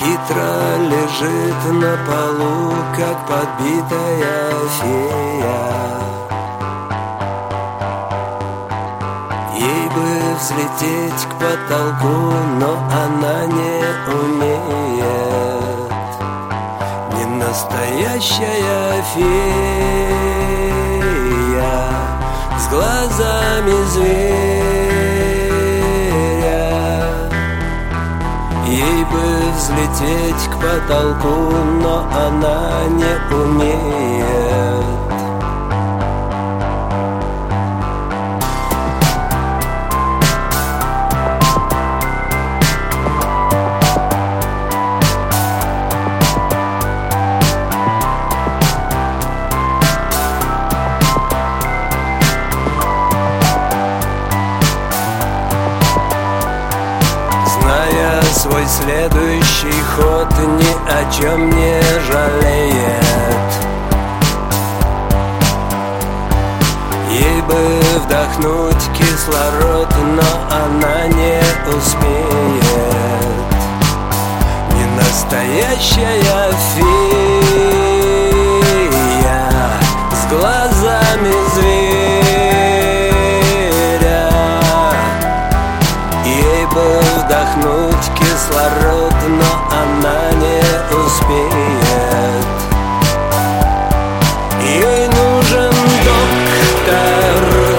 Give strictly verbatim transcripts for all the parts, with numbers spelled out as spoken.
хитро лежит на полу, как подбитая фея. Ей бы взлететь к потолку, но она не умеет. Не настоящая фея с глазами зверя. Ей бы взлететь к потолку, но она не умеет. Свой следующий ход ни о чем не жалеет. Ей бы вдохнуть кислород, но она не успеет. Не настоящая фея с глазами зверя. Ей бы вдохнуть кислород, но она не успеет. Ей нужен доктор.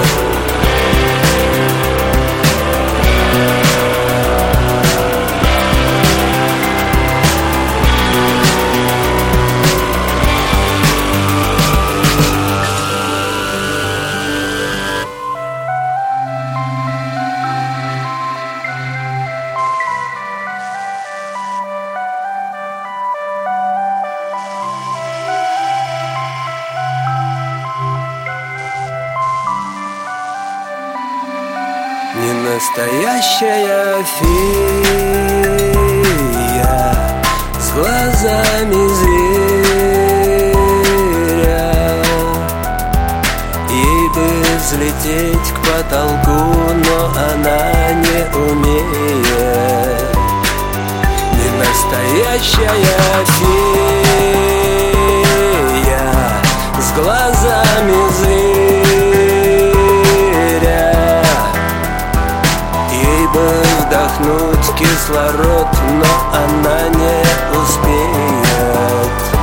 Не настоящая фея с глазами зверя. Ей бы взлететь к потолку, но она не умеет. Не настоящая фея с глазами зверя. Вдохнуть кислород, но она не успеет.